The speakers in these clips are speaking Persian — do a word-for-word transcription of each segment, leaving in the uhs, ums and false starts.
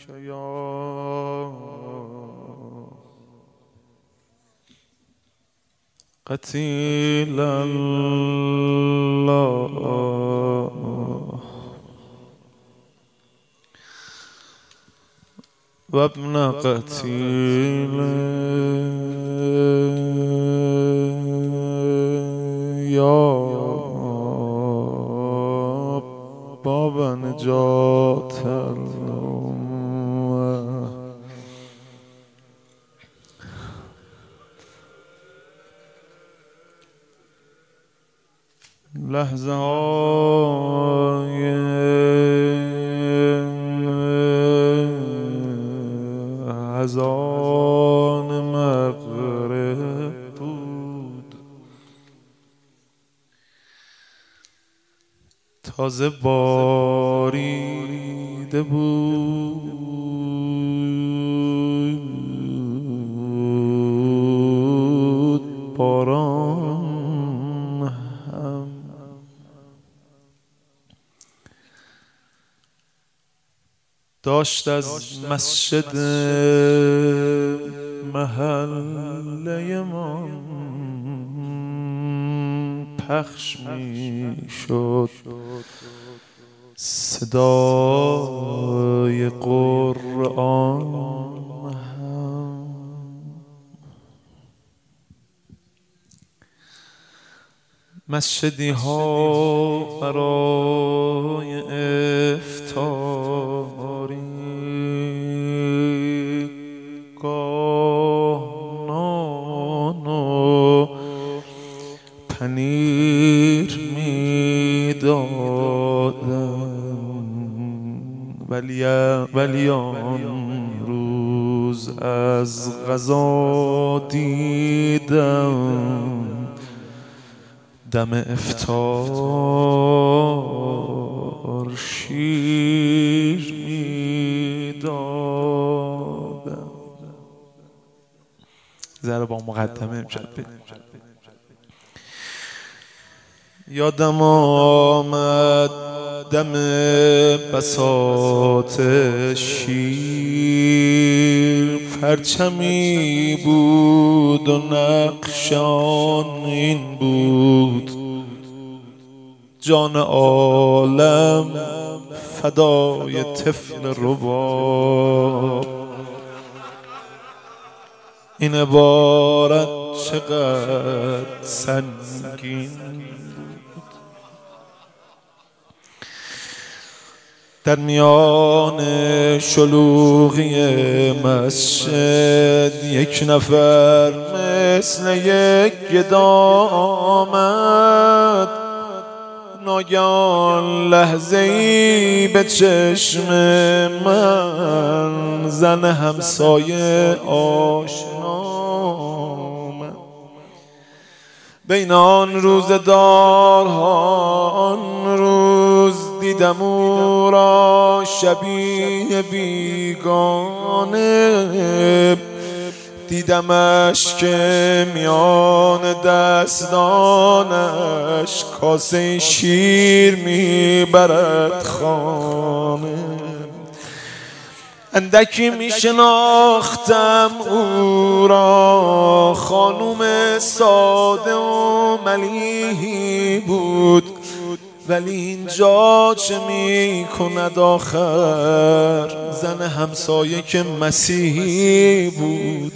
که یا قتیل الله و ابن قتیل یا باب نجات الامه لحظه های اذان مغرب بود، تازه باریده بود باران هم. داشت از مسجد محله ما پخش می شد صدای قرآن هم. مسجدی ها برای افطاری گاه نان و پنیر می دادن، ولی ولی آن روز از غذا دیدم دم افطار شیر می دادن. ذره با مقدمه امشب بریم. یادم آمد دم بساط شیر، پرچمی بود و نقشان این بود، جان عالم فدای طفل رباب. این عبارت چقدر سنگین در میان شلوغی مسجد یک نفر مثل یک گدا آمد. ناگهان لحظه ای به چشم من زن همسایه آشنا آمد. بین آن روزدارها آن روز دیدم او را شبیه بیگانه، دیدمش که میان دستانش کاسه شیر میبرد خانه. اندکی میشناختم او را، خانوم ساده و ملیحی بود، ولی اینجا چه می کند آخر؟ زن همسایه که مسیحی بود.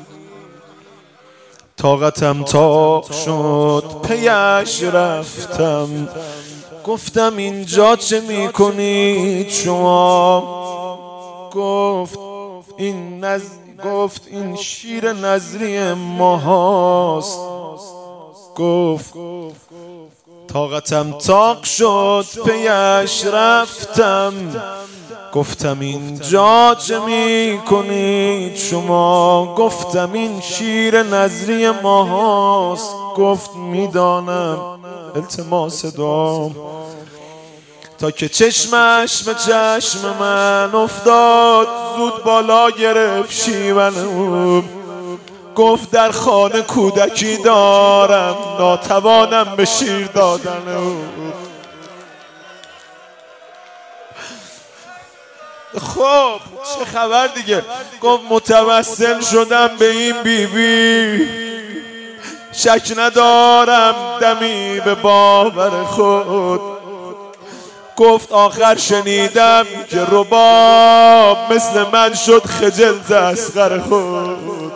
طاقتم تاق شد پیش رفتم، گفتم اینجا چه می کنید شما؟ گفت این نز... گفت این شیر نظری ما هاست. گفت طاقتم تاق شد پیش رفتم، گفتم اینجا چه می کنید شما؟ گفتم این شیر نظری ما هاست. گفت میدانم، التماس دعا. تا که چشمش به چشم من افتاد زود بالا گرفت شیون. گفت در خانه کودکی دارم، ناتوانم به شیر دادن او. خب چه خبر دیگه؟ گفت متوسل شدم به این بیبی، شک ندارم دمی به باور خود. گفت آخر شنیدم که رباب مثل من شد خجل تسخر خود.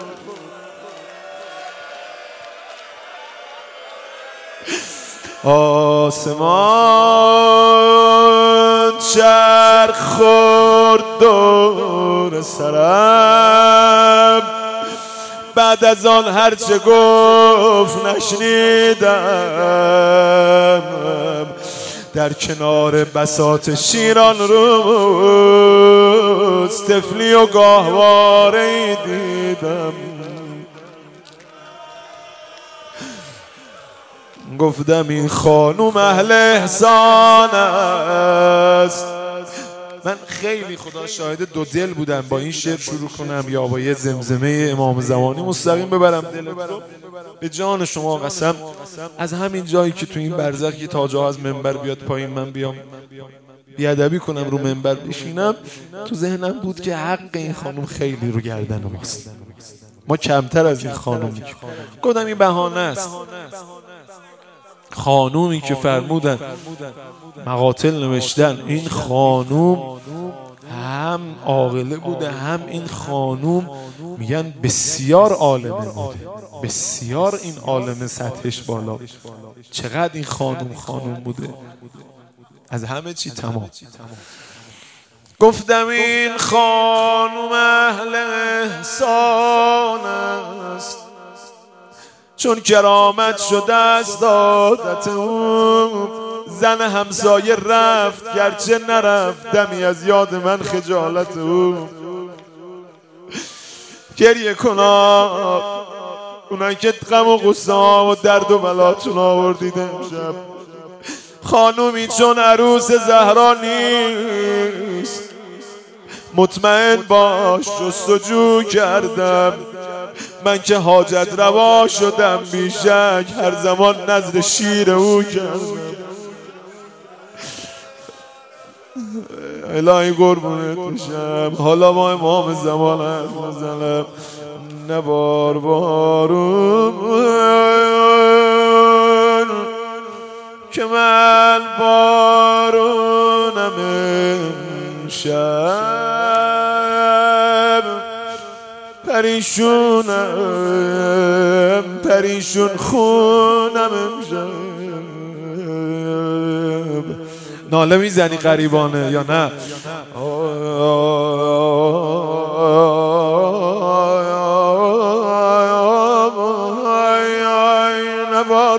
آسمان چرخ خورد دور سرم، بعد از آن هرچه گفت نشنیدم. در کنار بساط شیران روز طفلی و گاهواره‌ای دیدم. گفتم این خانوم اهل احسان است. من خیلی خدا شاهد دو دل بودم با این شعر شروع کنم یا با یه زمزمه امام زمانی مستقیم ببرم دلت رو. به جان شما قسم از همین جایی که تو این برزخ یه تاجا از منبر بیاد پایین من بیام بیادبی کنم رو منبر بشینم، تو ذهنم بود که حق این خانوم خیلی رو گردن ماست، ما کمتر از این خانومی. گفتم این بهانه است. خانومی که فرمودن مقاتل نوشتن این خانوم هم عاقله بوده، هم این خانوم میگن بسیار عالمه بوده، بسیار این عالمه سطحش بالا. چقدر این خانوم خانوم بوده، از همه چی تمام. گفتم این خانوم اهل احسان است، چون کرامت شده است عادت او. زن همسایه رفت گرچه نرفت، دمی از یاد من خجالت او. گریه کنا اونایی که غم و غصه ها و درد و بلاتون آوردید امشب. خانومی چون عروس زهرا نیست، مطمئن باش جستجو کردم. من که حاجت روا شدم بیشک، هر زمان نظر شیر او کردم. الهی قربونت میشم، حالا ما امام زمان حرف بزنم. نبار بارون که من بارونم امشب، پریشونم پریشون خونم امشب. ناله میزنی غریبانه یا نه؟ نبار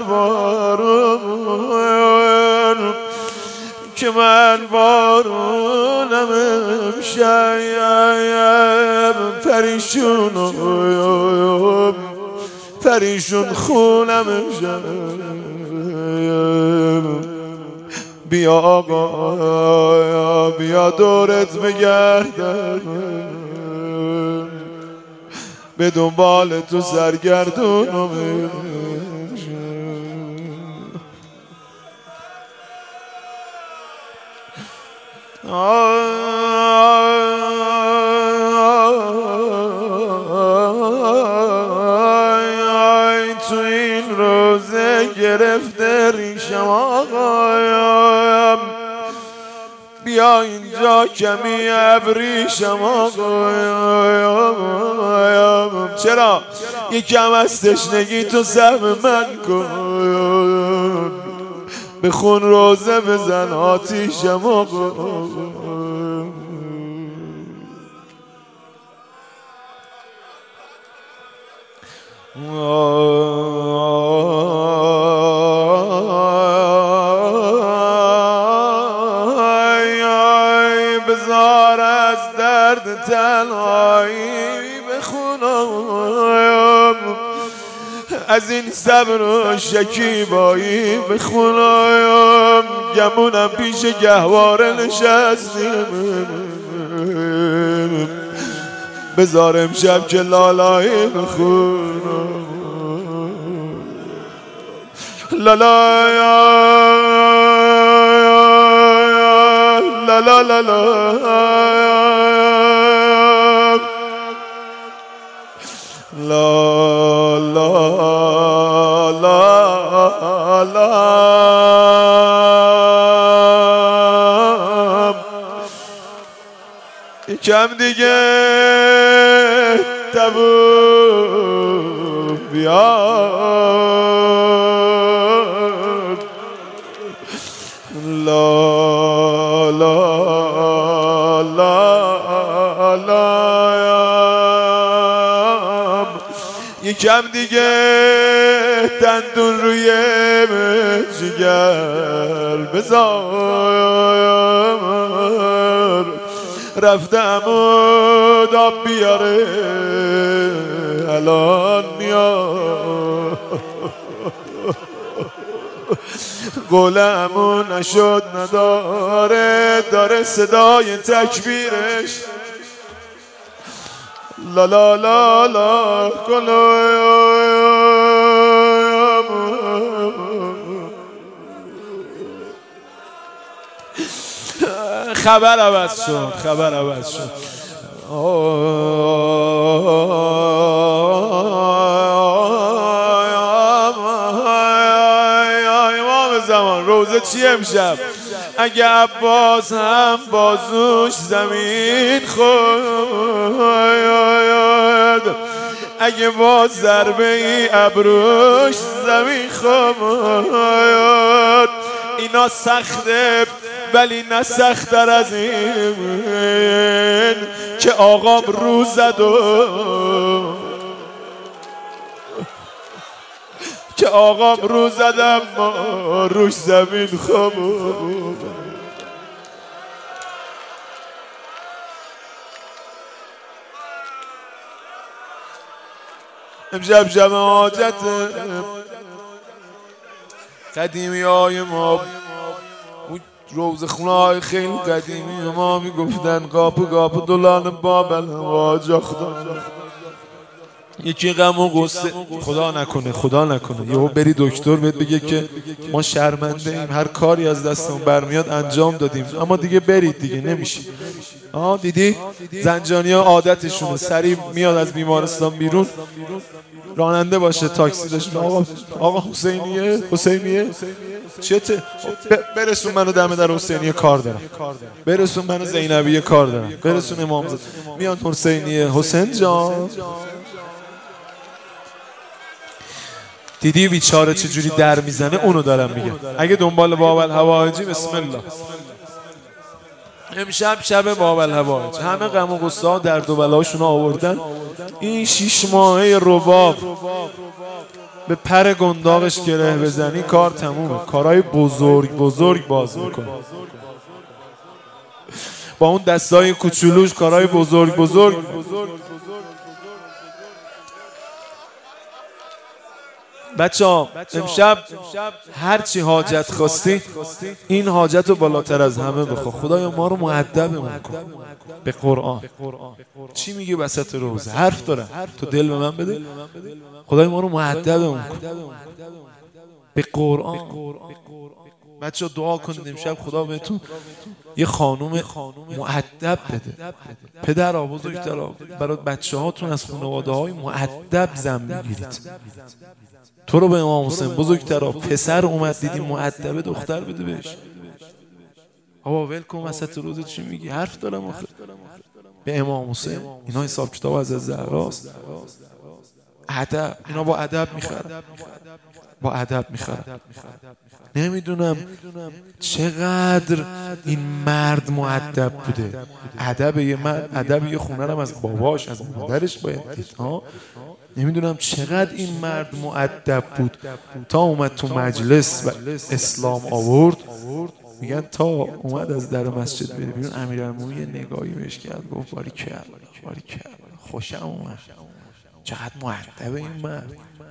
بارون که من بارونم امشب، پریشونم پریشون خونم امشب. بیا آقا بیا دورت بگردم، به دنبال تو سرگردونم. تو این روزه گرفته ریشم آقایم، بیا اینجا کمی ابریشم آقایم. چرا؟ یکم از تشنگی تو سهم من کن، به خون روزه بزن آتیشم آقایم. بزار از درد تنهایی بخونم، از این صبر و شکیبایی بخونم. گمونم پیش گهواره نشستیم، بزار امشب که لالایی بخونم. لالا لالا لا لا لا لا لا لا لا لا یکم دیگه تبون بیاد لا لا لا لا یکم دیگه دندون روی جگر بذار رفته عمود آب بیاره الان میاد قولمون نشد نداره داره صدای تکبیرش لا لا لا لا خبر عوض شد خبر عوض شد امام زمان روزه چی امشب اگه عباس هم بازوش زمین خورد اگه با ضربه ای ابروش زمین خورد اینا سخته ولی نه سخت‌تر از این که آقام روز زد و که آقام روز زد اما روش زمین خورد امشب شب حاجت قدیمی های ما روز خونه های خیلی قدیمی ما میگفتن قاپ قاپ دولان بابل واجه خدا یکی غم و غصه خدا نکنه خدا نکنه یهو بری دکتر بهت بگه که ما شرمنده ایم هر کاری از دستمون برمیاد انجام دادیم اما دیگه برید دیگه نمیشه آه دیدی زنجانی ها عادتشونه سریع میاد از بیمارستان بیرون راننده باشه تاکسی داشت آقا آقا حسینیه حسینیه چته برسون منو دم در حسینیه کار دارم برسون منو زینبیه کار دارم برسون امامزاده میاد حسینیه حسین جان دیدی بیچاره چجوری در میزنه اونو دارم میگم اگه دنبال باب الهوایجی بسم الله امشب شب باب الهوایج همه غم و غصه ها درد و بلاشون آوردن این شیش ماهه رباب به پر گنداقش گره بزنی کار تمومه کارهای بزرگ بزرگ باز میکنه با اون دستای کوچولوش کارهای بزرگ بزرگ بچه ها امشب هرچی حاجت خواستی این حاجت رو بالاتر از همه بخوا خدایا ما رو مؤدبمون کن به قرآن چی میگی وسط روزه حرف داره تو دل به من بده خدای ما رو مؤدبمون کن به قرآن بچه ها دعا کنید امشب خدا بهتون یه خانوم مؤدب بده پدر ها بزرگتر ها برای بچه هاتون از خانواده های مؤدب زن میگیرید تو رو به امام حسین بزرگترا پسر اومد دیدی مؤدبه دختر بده بهش آقا ول کن وسط روزه چی میگی حرف دارم آخه به امام حسین اینا حساب کتاب از زهراست ادب اینا با ادب میخرن با ادب میخرن نمیدونم چقدر این مرد مؤدب بوده ادب یه مرد ادب یه خونه هم از باباش از مادرش باید دید ها نمیدونم چقدر این مرد مؤدب بود تا اومد تو مجلس و اسلام آورد میگن تا اومد از در مسجد بره بیرون امیرالمومنین یه نگاهی بهش کرد گفت باریکلا باریکلا خوشم اومد چقدر مؤدبه این مرد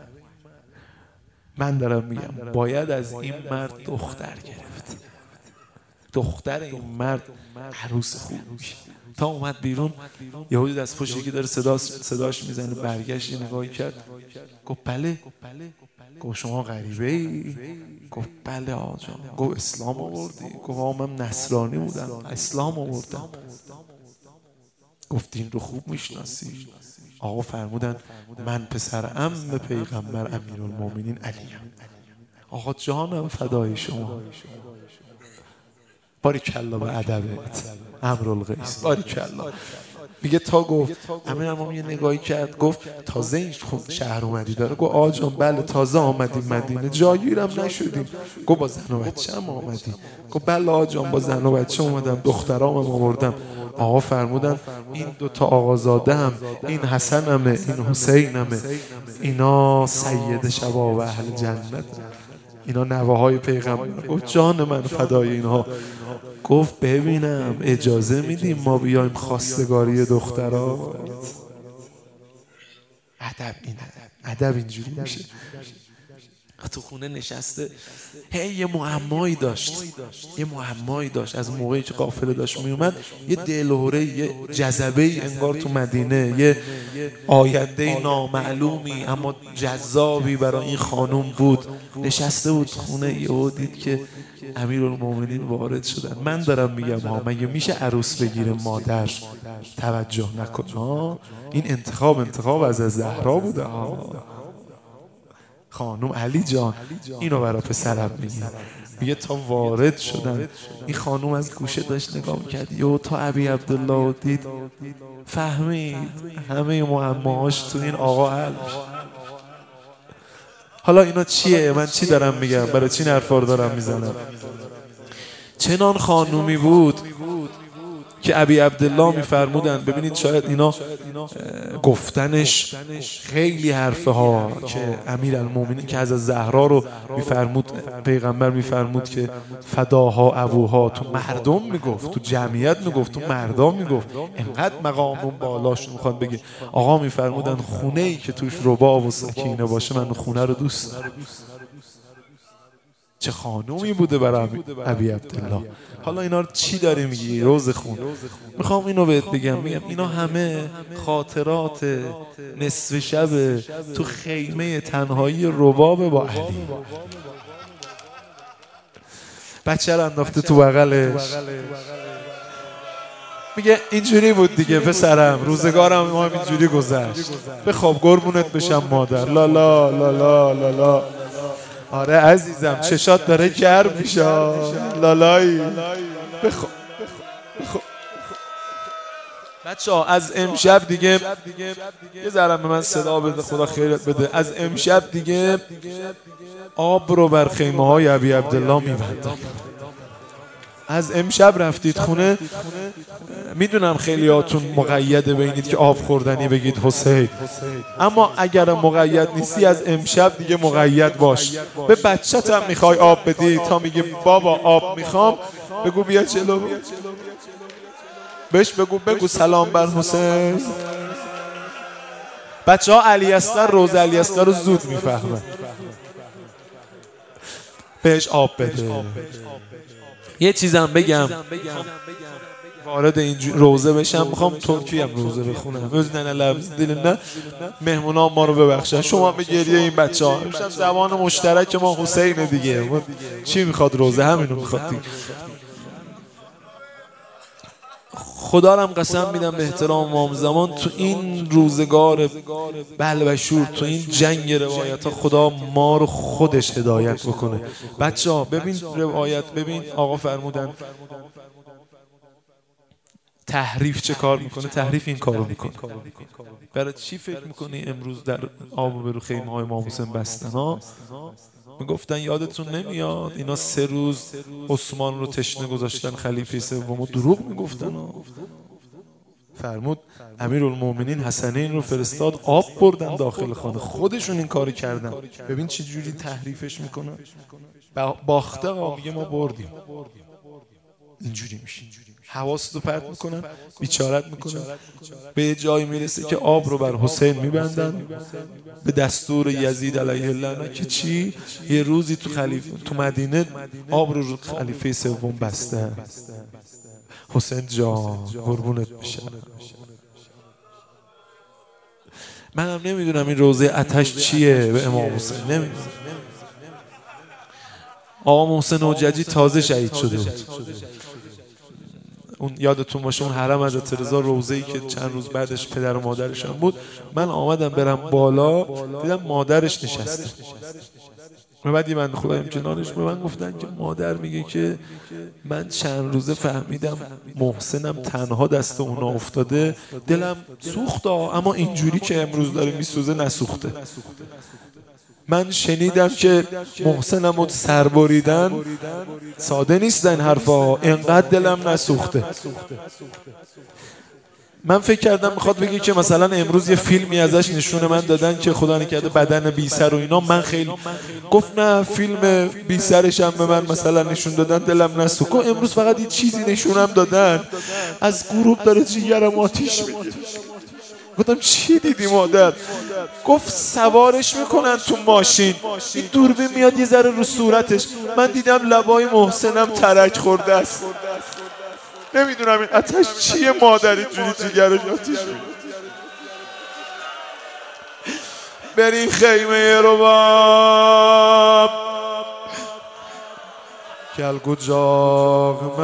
من دارم میگم باید از این مرد دختر گرفت دختر این مرد عروس خوب میشه تا اومد بیرون یهودی دست پشتی که داره صدا صداش میزنه برگشت یه نگاهی کرد گفت بله گفت شما غریبه ای؟ گفت بله آقا جان. گفت اسلام آوردی؟ گفت آقا من نصرانی بودم اسلام آوردم. گفت دین رو خوب میشناسی؟ آقا فرمودن من پسر عم پیغمبر امیرالمومنین علیم. آقا جانم فدای شما. باریکلا به ادبت امرالقیس، باریکلا. میگه تا گفت امیرالمومنین یه نگاهی کرد گفت تازه این شهر اومدی داره؟ گفت آقا جان بله تازه آمدیم مدینه، جاگیرم نشدیم. گفت با زن و بچه هم آمدی؟ گفت بله آقا جان با زن و بچه اومدم، دخترام هم آوردم. آقا فرمودن این دوتا آقازاده هم، این حسن همه این حسین همه، اینا سید شباب اهل جنت، اینا نواهای پیغمبر. گفت جان من فدای اینها. گفت ببینم اجازه میدیم ما بیایم خواستگاری دخترات؟ ادب اینه، ادب اینجوری میشه. تو خونه نشسته هی یه معمایی داشت، یه معمایی داشت از موقعی که قافله داشت میومد، یه دلهوره، یه جذبه انگار تو مدینه، یه آینده نامعلومی اما جذابی برای این خانم بود. نشسته بود خونه، یهو دید که امیرالمومنین وارد شدن. من دارم میگم ها، مگه میشه عروس بگیره مادر توجه نکنه ها؟ این انتخاب انتخاب از زهرا بوده ها. خانم علی جان اینو برای پسرم میگی. میگه تا وارد شدن این خانم از گوشه داشت نگاه میکرد، یهو تا ابی عبدالله دید فهمید همه معماهاش تو این آقا حل میشه. حالا اینا چیه؟ من چی دارم میگم؟ برای چی حرفا رو دارم میزنم؟ چنان خانومی بود که ابی عبدالله میفرمودن، ببینید شاید اینا گفتنش خیلی حرفه ها که امیرالمومنین که از زهرا رو میفرمود، پیغمبر میفرمود که فداها ابوها، تو مردم میگفت، تو جمعیت میگفت، تو مردم میگفت، انقدر مقامون بالاش میخواد بگه. آقا میفرمودن خونه ای که توش رباب و سکینه باشه من خونه رو دوست دارم. چه خانومی بوده برای ابی عبدالله. حالا اینا رو چی داری میگی روز خون؟ میخوام اینو بهت بگم، میگم اینا همه خاطرات نصف شب تو خیمه تنهایی رباب با علی. بچه رو انداخته تو بغلش، میگه اینجوری بود دیگه پسرم، روزگارم ما اینجوری گذشت. بخواب قربونت بشم مادر. لا لا لا لا لا لا. آره عزیزم چشات داره گرم میشه. لالایی بخواب بخواب. بچه ها از امشب دیگه یه ذره به من صدا بده، خدا خیرت بده. از امشب دیگه آب رو بر خیمه های ابی عبدالله میبندم. از امشب رفتید خونه، میدونم خیلی هاتون مقیده بینید که آب خوردنی بگید حسین، اما اگر مقید نیستی از امشب دیگه مقید باش. به بچت هم میخوای آب بدی، تا میگه بابا آب میخوام، بگو بیا جلو، بهش بگو بگو سلام بر حسین. بچه ها علی اصغر، روز علی اصغر رو زود میفهمن. بهش آب بده. یه چیزم بگم وارد این روزه بشم، میخوام ترکی هم روزه بخونم. وزنن لبز دل نه مهمونا ما رو ببخشن. شما به گریه این بچه ها، امشب زبان مشترک ما حسین دیگه. چی میخواد روزه؟ همینو میخواد. خدا رم قسم میدم به احترام امام زمان، تو این روزگار بله و شور، تو این جنگ روایت ها، خدا ما رو خودش هدایت بکنه. بچه ها ببین روایت، ببین آقا فرمودن تحریف چه کار میکنه. تحریف این کارو میکنه. برای چی فکر میکنی امروز در آب و برو خیمه های امام حسین بستن ها؟ میگفتن یادتون نمیاد اینا سه روز عثمان رو تشنه گذاشتن خلیفه سوم، دروغ میگفتن. فرمود امیرالمومنین حسنین رو فرستاد آب بردن داخل خانه، خودشون این کاری کردن. ببین چه جوری تحریفش میکنن. باخته ها، میگه ما بردیم. اینجوری میشه، حواستو پرت میکنن، بیچارت میکنن. به جایی میرسه که آب رو بر حسین میبندن به دستور یزید علیه اللعنه که چی؟ یه روزی تو خلیفه تو مدینه آب رو رو خلیفه سوم بسته. حسین جان قربونت بشم. منم نمیدونم این روزه آتش چیه به امام حسین، نمیدونم. آقا محسن حجتی تازه شهید شده بود. اون یادتون باشه اون حرم حضرت رضا روضه‌ای که چند روز بعدش پدر و مادرش هم بود، من آمدم برم بالا دیدم مادرش نشسته. بعد یه بنده خدایم کنارش به من گفتن که مادر میگه که من چند روزه فهمیدم محسنم تنها دست اونا افتاده، دلم سوخت، اما اینجوری که امروز داره میسوزه نسوخته. من شنیدم که محسنم رو سر بریدن، ساده نیستن حرفا، اینقدر دلم نسوخته. من فکر کردم میخواد بگه که مثلا امروز یه فیلمی ازش نشون من دادن که خدا نکرده بدن بی سر و اینا، من خیلی گفت نه فیلم بی سرش هم به من مثلا نشون دادن دلم نسوخت. امروز فقط یه چیزی نشونم دادن از غروب داره جیگرم آتیش میگیره. گفتم چی دیدی مادر؟ گفت سوارش میکنن تو ماشین، این دوربین میاد یه ذره رو صورتش، من دیدم لبای محسنم ترک خورده است. نمیدونم این آتش چیه مادر اینجوری جیگرش آتیش میگیره. بریم خیمه رباب کلگو جاغ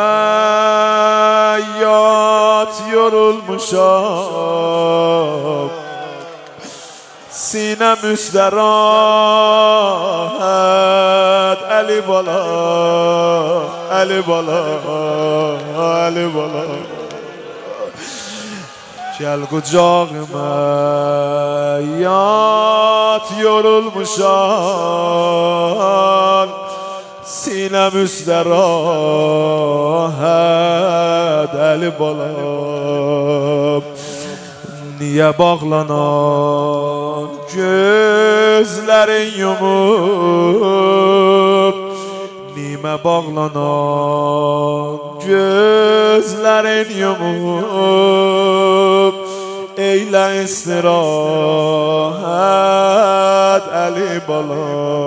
میات یورل مشاب سینم استراحت علی بالا علی بالا علی بالا کلگو جاغ میات یورل مشاب سینم استراحت علی بالا niye bağlanan gözlerin yumup Nime bağlanan gözlerin yumup Eyle istirahat Ali Bala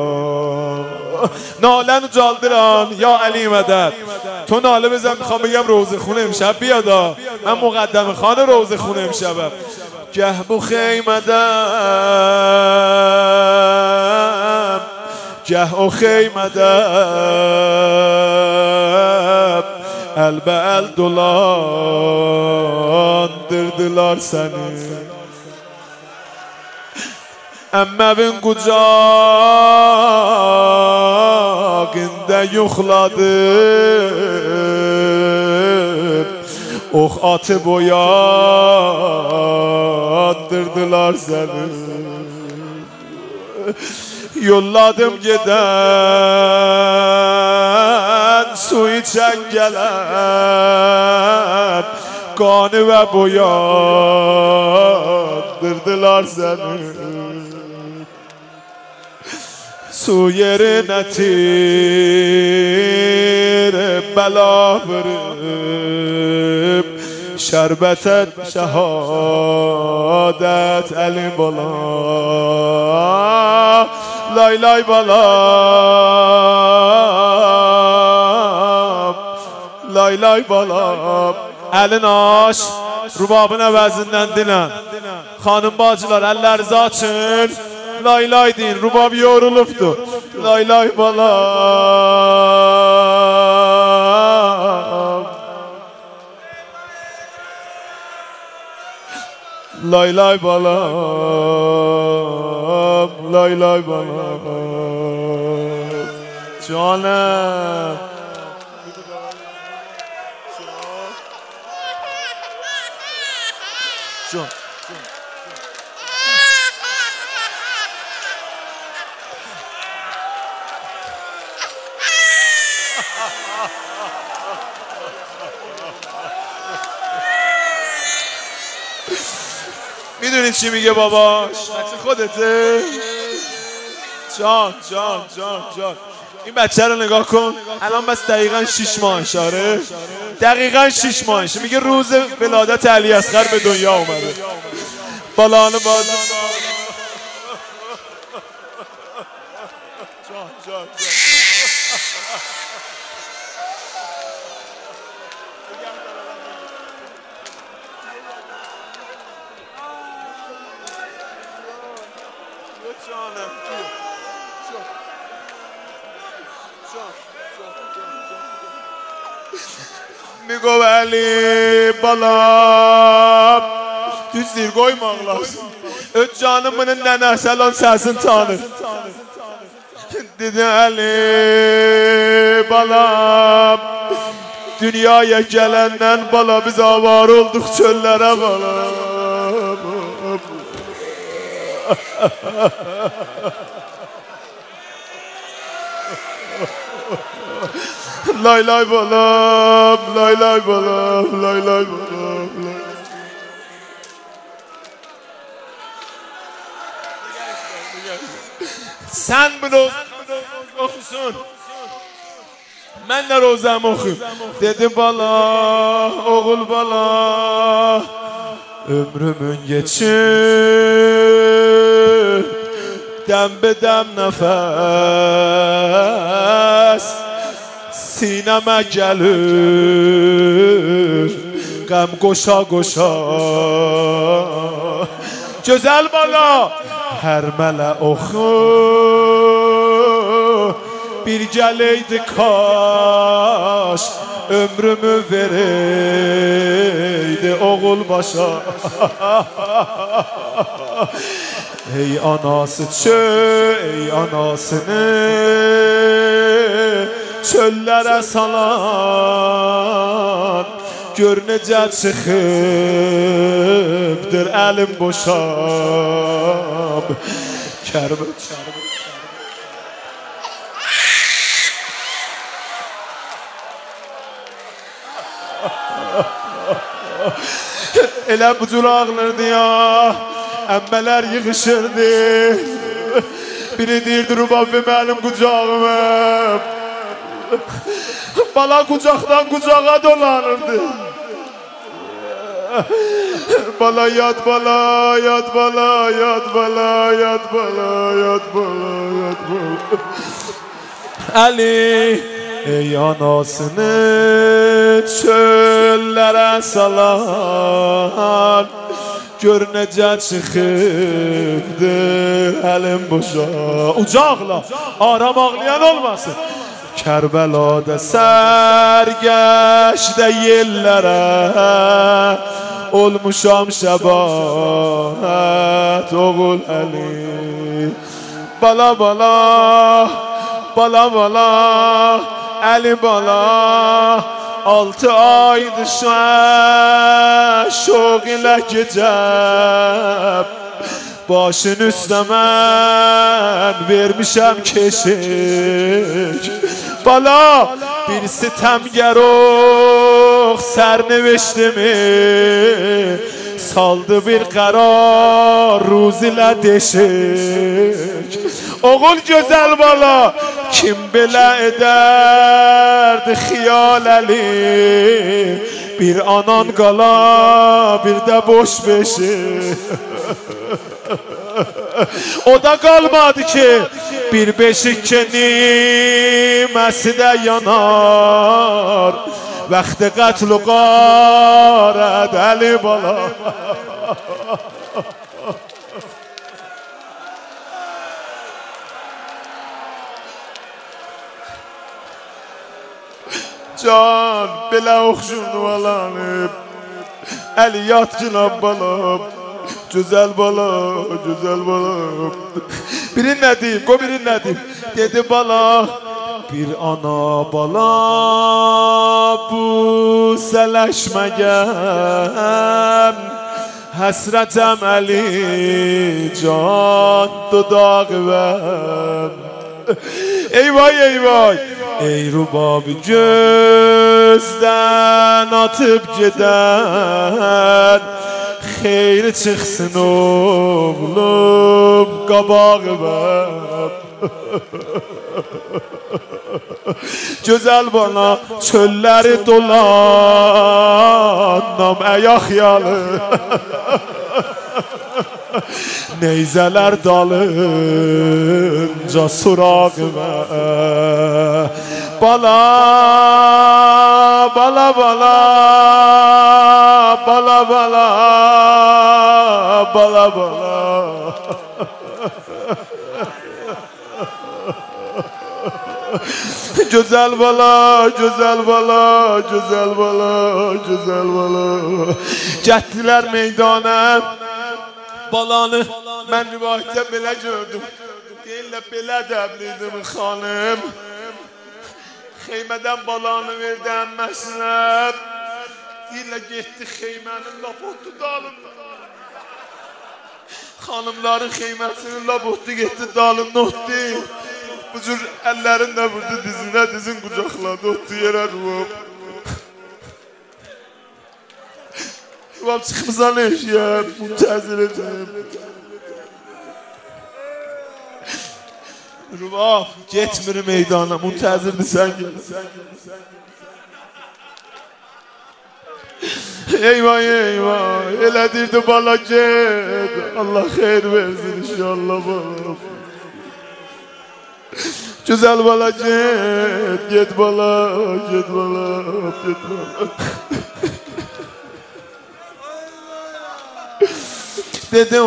نالن و جالدران یا علی مدد تو ناله بزن میخوام بگم روزه خونه امشب بیادا من مقدم خانه روزه خونه امشبم گه بو خیمدم گه او خیمدم البه ال دولان dirdiler seni Ama ben kucağında yuhladım Oh atı boyandırdılar seni Yolladım giden su içen gelen Kanı ve boyandırdılar seni Su yerine tire bela verip Şerbet et şehadet elim bala Lay lay balam Lay lay balam Elin aç Rubabın əvəzindən dinən Xanım bacılar əllərinizi açın Lay lay deyin, rubab yorulubdu. Lay lay balam Lay lay balam Lay lay balam Canım Can میدونید چی میگه باباش؟ بچه خودته؟ جان جان جان جان این بچه رو نگاه کن الان بس دقیقا شیش ماهش آره دقیقا شیش ماهش میگه روز ولادت علی اصغر به دنیا اومده بالانه باز جان جان جان جانم میگو علی بالا تو سیرگوی مغلاس canımın nənəsi lan səsin tanır dedi Ali balam dünyaya gelenden bala biz avar olduk çöllere balam lay lay balam lay lay balam lay lay balam lay. Sen bunu okusun. Ben de rozamı okuyum. Dedi bala, oğul bala, ömrümün geçir, dem bedem nefes, sineme gelir, gam koşa koşa. Güzel bala, her mele oku, bir gəleydi kaş, ömrümü vereydi oğul başa. Ey anası çöl, ey anasını çöllere salan, gör necə çıxıbdır əlim boşab. Kərbə, kərbə. Elə bu cür ağlardı ya, əmmələr yığışırdı. Biri deyirdi Rubabbi mənim qucağımım. Bala qucaqdan qucağa dolanırdı. Bala yad bala, yad bala, yad bala, yad bala, yad bala, yad bala. Ali ey anasını çöllere salan, gör necə çıxıbdır əlim boşa. Ucaqla aram ağlayan olmasın. Kərbəlada sərgəşdə yellərə olmuşam şəbahət oğul Əli. Bala bala, bala bala, Əli bala, altı aydır şoq ilə gecəm, başın üstə mən vermişəm keşik. Bala bir sitemger ox sərneveşdimi, saldı bir qərar ruz ilə deşik. Oğul gözəl bala kim belə edərdi xiyal Əli, bir anan qala bir də boş beşik. O da kalmadı ki bir beşik niməsi də yanar, vaxtı qatlu qarət Əli bala. Can belə oxşunvalanıb Əli yatcına balam, güzel bala, güzel bala. Birin ne diyeyim, go birin ne diyeyim. Dedi bala, bir ana bala bu sələşməyəm, həsrətəm Əli can dodağım. Eyvay eyvay, ey Rubabbi gözdən atıp gedən, xeyri çıxsın oğlum qabağıma. Gözəl bana çölləri dolanam əyaq yalı, neyzələr dalınca surağıma. Bala, bala, bala, bala, bala, bala, bala. Güzel bala, güzel bala, güzel bala, güzel bala. Getdilər meydana. Balanı mən rivayətdə belə gördüm. Deyirlər belə dəblidim xanım. Xeymədən balanı verdi əmməsinə. Deyirlər getdi xeymənin lapotdu dalında. Xanımların xeyməsinin lapotdu getdi dalında otdu. Bu cür əllərin də vurdu dizinə, dizin qucaqladı, otdu yerə ruvab. Ruvab çıxmısan eşyə, müntəzir edəm. Ruvab, getmir meydana, müntəzirdir sən gəl. Eyvah eyvah, elədirdi bala get. Allah xeyr versin inşallah balam. Güzel bala get, get bala, get bala, get bala. Dedi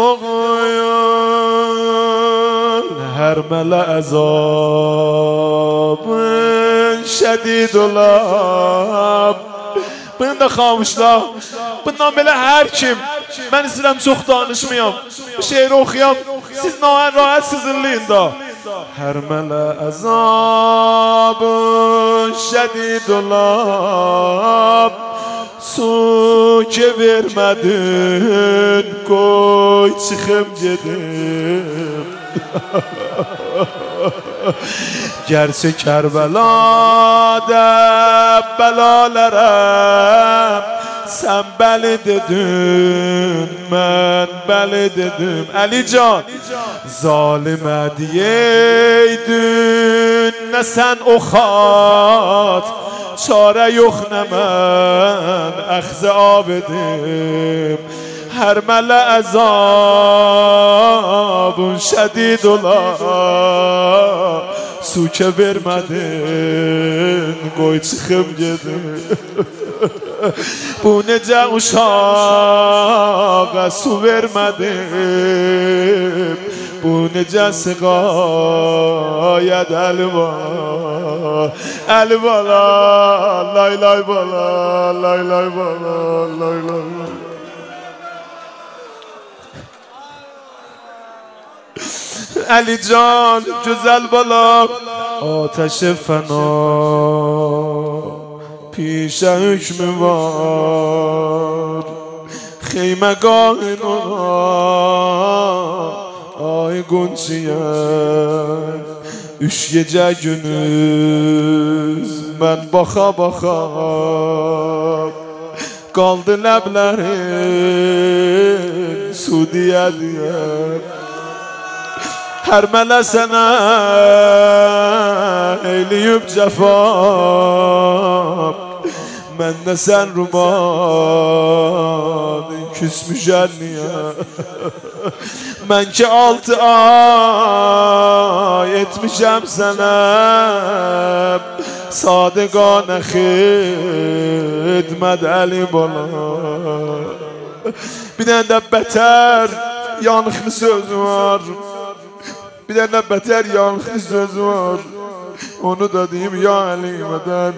oğul, her mele azabın şedid olab. Bunu da xamışlar. Bundan belə hər kim, mən istəyirəm çox danışmayam. Bu şeiri oxuyam, siz naən rahat sızırlayın da. Her mele azabın şedid olab. Su ki vermədin, qoy çıxım gedim. Gerçi Kərbəlada bəlalərəm, sən bəli dedin, mən bəli dedim. Əlican, zalimə deyeydin, nə sən oxat, çare yox nə mən əxzə av edim. Hər mələ əzabın şədid ola, su ki vermədin, qoy çıxım gedim. Bu necə uşağa su vermədim, bu necə siqayət əlva, əlvala, lay lay bala, lay lay bala, lay lay bala. Əlican, güzel bala, ateş fena, پیشه hükmü var. Xeymegahın ona, ay Gonçiye. Üç gece gündüz ben baka baka, kaldı ləblərin su diye diye. Her mele sana eyleyip cefa, mən də sən ruman küsmüşən niyə? Mən ki altı ay etmişəm sənə, sadiqanə xidmət əli bala. Bir dənə də bətər yanıqlı söz var, bir dənə bətər yanıqlı söz var, onu da deyim ya Əli mədəd.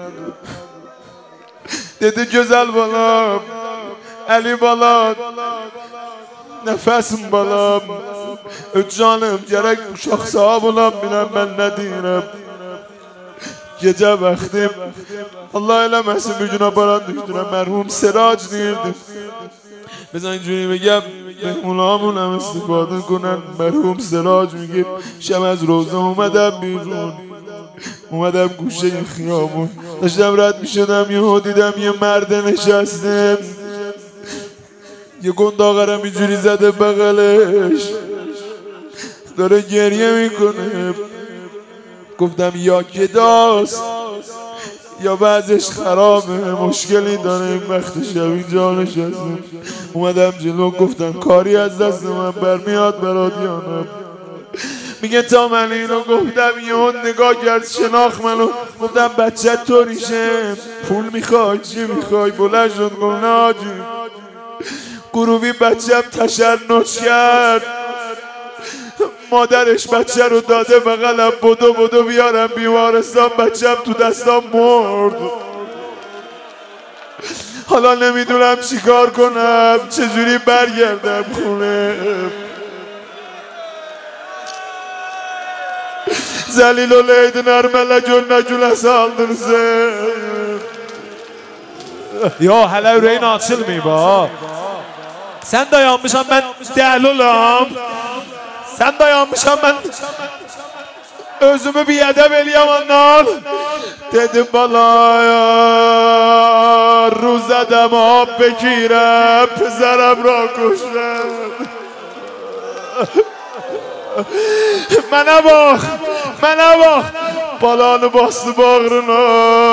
Dedi güzel balam, Əli balam, nəfəsim balam, öt canım, gərək uşaq sahab olam, biləm mən nə deyirəm. Gecə bəxtim, Allah eləməsin bir gün aparan düşdürəm, mərhum Sirac deyirdim. Mesela اینجوری بگم مهمونامون هم استفاده کنن. مرحوم سراج میگه شب از روزه اومدم بیرون، اومدم گوشه خیابون، داشتم رد میشدم یهو دیدم یه مرد نشسته، یه گنداغرم اینجوری زده بغلش داره گریه میکنه. گفتم یا گداست یا وضعش خرابه، مشکلی داره، این وقت شب اینجا نشستم. اومدم جلو گفتم کاری از دست من برمیاد برات یا نه؟ میگه تا من اینو گفتم یهو نگاه کرد شناخت منو. گفتم بچه طوریشه، پول میخوای چی میخوای؟ بلند شد گفت نه آجی. گروهی بچم تشنج کرد، مادرش بچه رو داده بغلم، بدو بدو بیارم بیمارستان، بچم تو دستام مرد. حالا نمیدونم چیکار کنم، چجوری برگردم خونه. Zəlil oleydin ərmələ gönlə saldırırsın. Yo, hələ ürəyin açılmayıb ha. Sən dayanmışam, mən dəli olam. Sən dayanmışam, mən özümü bir ədəb eləyəm ondan. Dedim balaya, ruzədəm ab bekirəm, pizərəm ra koşrəm. Mənə bax, mənə bax, balanı bastı bağrına.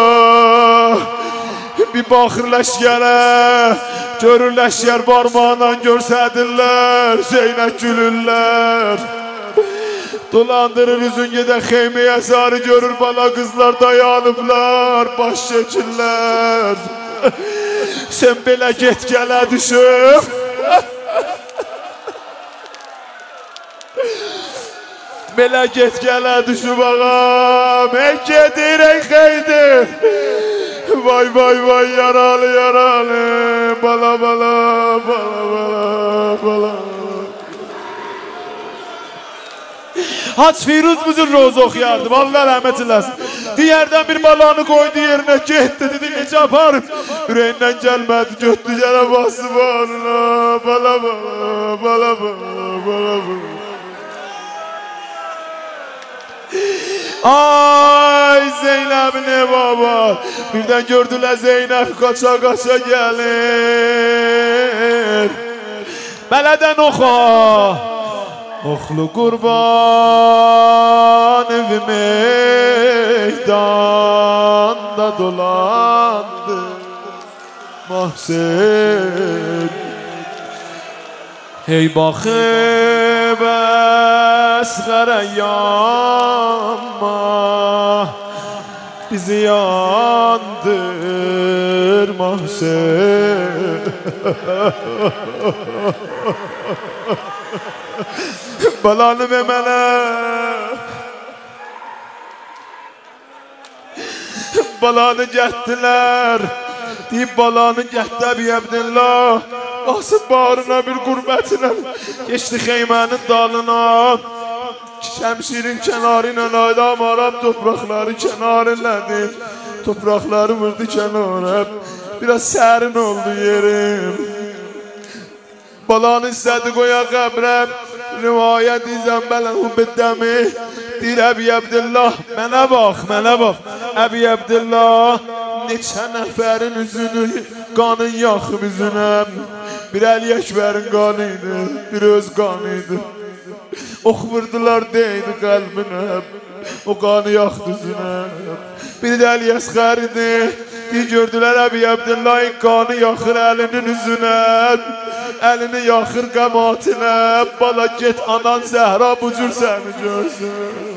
Bir baxır ləşkərə, görür ləşkər barmağından görsədirlər, Zeynək gülürlər. Dolandırır üzün gedən xeyməyə sarı, görür bala qızlar dayanıblar, baş çəkirlər. Sən belə get gələ düşüb. Belə get gələ düşüb ağam, ey gedir ey xeydir. Vay vay vay yaralı yaralı, bala bala bala bala bala. Hac Firuz buzun rozu oxuyardım, Allah rəhmət eləsin. Digərdən bir balanı qoydu yerinə, getdi, dedi necə aparım. Ürəyindən gəlmədi, götdü gələ bası bağrına, bala bala bala bala bala bala. Ay Zeynəb ne baba, birdən gördülər Zeynəb qaça qaça gəlir. Bələdən oxa, oxlu qurban evi meydanda dolandı Mahsen. Hey baxıb əsğərə yanma, bizi yandır Mahsen. Balanı ve mənə, balanı gətdilər, deyib balanı gətdə Əbi Əbdillah. Basıb bağrına bir qurbətinə, geçdi xeymənin dalına. Şəmşirin kənarı ilə aydam Arab toprakları kənarınlədi. Toprakları vurdu kənara, biraz sərin oldu yerim. Balanı istədi qoya qəbrəm, rivayət izəm bələnhu biddəmi. Deyir Əbi Əbdillah, mənə bax, mənə bax. Əbi Əbdillah, neçə nəfərin üzünü, qanın yaxıb üzünəm. Bir Əli Əkbərin qanı idi, bir öz qanı idi. Ox vurdular deydi qəlbinə, o qanı yaxdı üzünə. Bir də Əli Əsğər idi, bir gördülər Əbi Əbdillahın qanı yaxır əlinin üzünə. Əlini yaxır qəmatinə, bala get anan Zəhra bu cür səni görsün.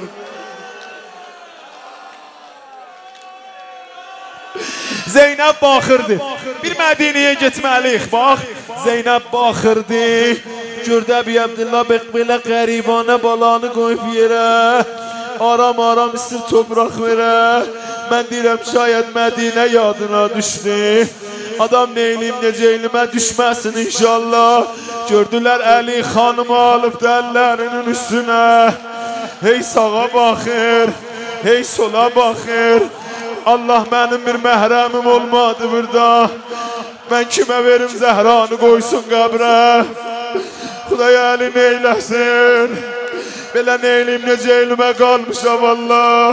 Zeynəb baxırdı, bir Mədiniyə getməliyik, bax. Zeynəb baxırdı, gördü Əbi Əbdillah belə qəribanə balanı qoyub yerə. Aram aram istir topraq verə. Mən deyirəm şayət Mədinə yadına düşdü. Adam neyliyim necə elimə düşməsin inşallah. Gördülər Əli xanımı alıbdı əllərinin üstünə. Hey sağa baxır, hey sola baxır. Allah mənim bir məhrəmim olmadı burada. Mən kimə verim Zəhranı qoysun qəbrə. Xudaya Əli neyləsin. Belə neyliyim necə elimə qalmışam Allah.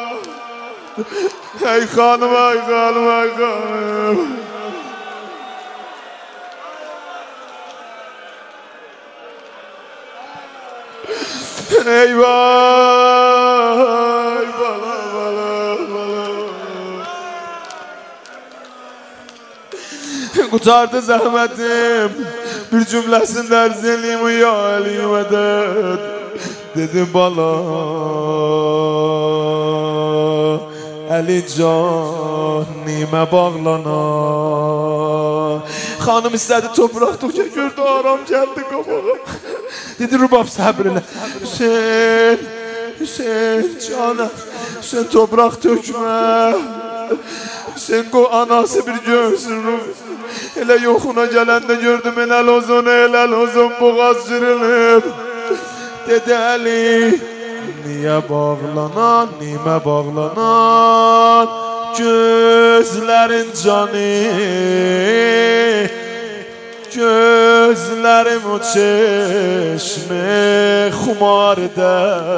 Ey xanım, ay xanım, ay xanım. Eyvah, bala bala bala. Qutardı zəhmətim, bir cümləsində ərz eləyim ya Əli mədəd. Dedi bala, Əli can nimə bağlana. خانم istədi topraq tökə gördü aram gəldi qabağa. Dedi Rubab səbr elə. Hüseyn, Hüseyn canım, Hüseyn topraq tökmə. Hüseyn qoy anası bir görsün. Elə yoxuna gələndə gördüm elal ozun, elal ozun boğaz cırılıb. Dedi Əli, niyə bağlanan, nimə bağlanan gözlərin canı, gözlərim o çeşme xumarda.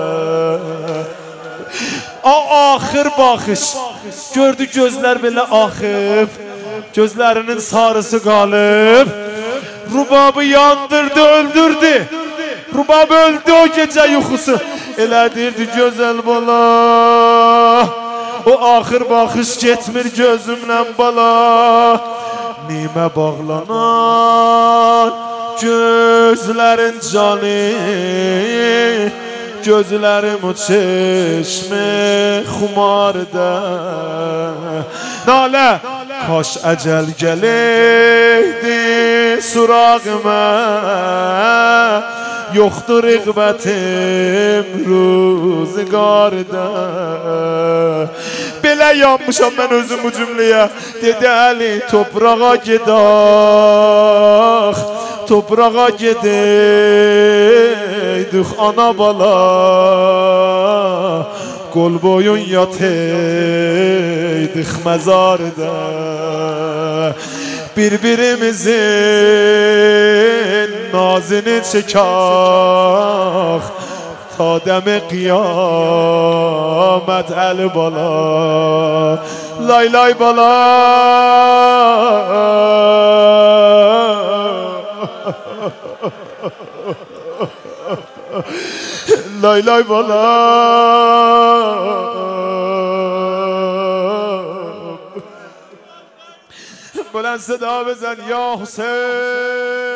Axır baxış, gördü gözlər belə axıb, gözlərinin sarısı qalıb. Rubabı yandırdı, öldürdü. Rubab öldü o gecə yuxusu. Elədirdi gözəl bala. O axır baxış getmir gözümlə bala. Nimə bağlanan gözlərin canı, gözlərim o çeşme xumarda. Nalə kaş əcəl gələydi surağıma, yoxdur rəğbətim ruzgarda. Belə yanmışam mən özüm bu cümləyə. Dedi Əli toprağa gedək, toprağa gedəydik ana bala, qol boyun yataydık məzarda. Bir-birimizin nazını çəkək ta dəmi qiyamət Əli bala. Lay lay bala. Lay lay bala. بلند صدا بزن یا حسین.